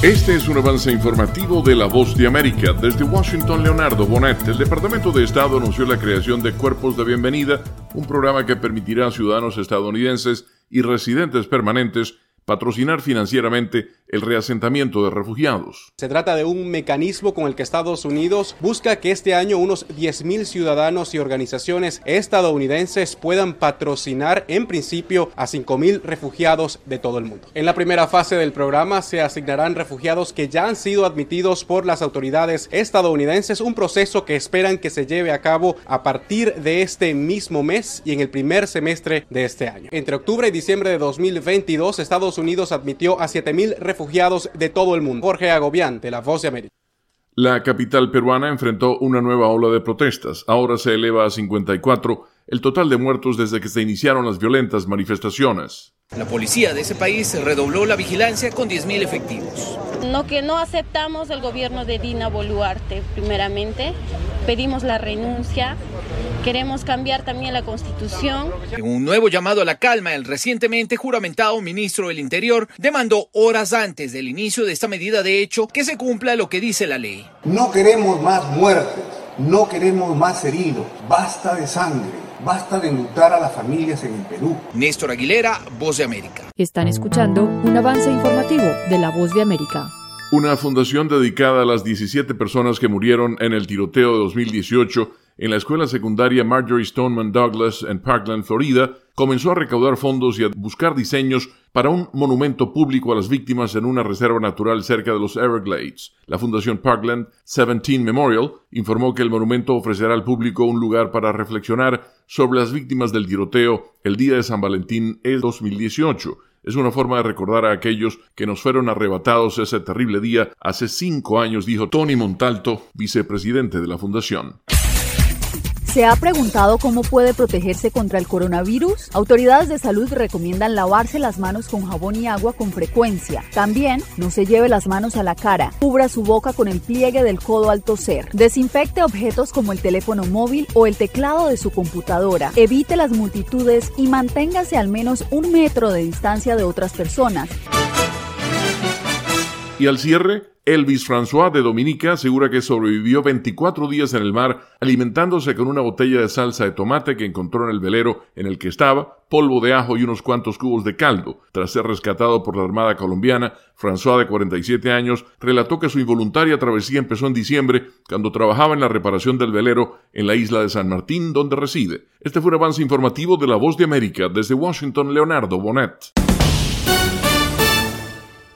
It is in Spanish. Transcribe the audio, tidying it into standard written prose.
Este es un avance informativo de La Voz de América. Desde Washington, Leonardo Bonet. El Departamento de Estado anunció la creación de Cuerpos de Bienvenida, un programa que permitirá a ciudadanos estadounidenses y residentes permanentes patrocinar financieramente el reasentamiento de refugiados. Se trata de un mecanismo con el que Estados Unidos busca que este año unos 10,000 ciudadanos y organizaciones estadounidenses puedan patrocinar en principio a 5,000 refugiados de todo el mundo. En la primera fase del programa se asignarán refugiados que ya han sido admitidos por las autoridades estadounidenses, un proceso que esperan que se lleve a cabo a partir de este mismo mes y en el primer semestre de este año. Entre octubre y diciembre de 2022, Estados Unidos admitió a 7,000 refugiados de todo el mundo. Jorge Agobián, de La Voz de América. La capital peruana enfrentó una nueva ola de protestas. Ahora se eleva a 54 el total de muertos desde que se iniciaron las violentas manifestaciones. La policía de ese país redobló la vigilancia con 10,000 efectivos. No aceptamos el gobierno de Dina Boluarte, primeramente. Pedimos la renuncia. Queremos cambiar también la Constitución. En un nuevo llamado a la calma, el recientemente juramentado ministro del Interior demandó horas antes del inicio de esta medida de hecho que se cumpla lo que dice la ley. No queremos más muertes, no queremos más heridos, basta de sangre, basta de enlutar a las familias en el Perú. Néstor Aguilera, Voz de América. Están escuchando un avance informativo de La Voz de América. Una fundación dedicada a las 17 personas que murieron en el tiroteo de 2018 en la escuela secundaria Marjory Stoneman Douglas en Parkland, Florida, comenzó a recaudar fondos y a buscar diseños para un monumento público a las víctimas en una reserva natural cerca de los Everglades. La Fundación Parkland 17 Memorial informó que el monumento ofrecerá al público un lugar para reflexionar sobre las víctimas del tiroteo el día de San Valentín en 2018. Es una forma de recordar a aquellos que nos fueron arrebatados ese terrible día hace 5 años, dijo Tony Montalto, vicepresidente de la fundación. ¿Se ha preguntado cómo puede protegerse contra el coronavirus? Autoridades de salud recomiendan lavarse las manos con jabón y agua con frecuencia. También, no se lleve las manos a la cara. Cubra su boca con el pliegue del codo al toser. Desinfecte objetos como el teléfono móvil o el teclado de su computadora. Evite las multitudes y manténgase al menos 1 metro de distancia de otras personas. Y al cierre, Elvis François de Dominica asegura que sobrevivió 24 días en el mar alimentándose con una botella de salsa de tomate que encontró en el velero en el que estaba, polvo de ajo y unos cuantos cubos de caldo. Tras ser rescatado por la Armada colombiana, François, de 47 años, relató que su involuntaria travesía empezó en diciembre cuando trabajaba en la reparación del velero en la isla de San Martín, donde reside. Este fue un avance informativo de La Voz de América. Desde Washington, Leonardo Bonet.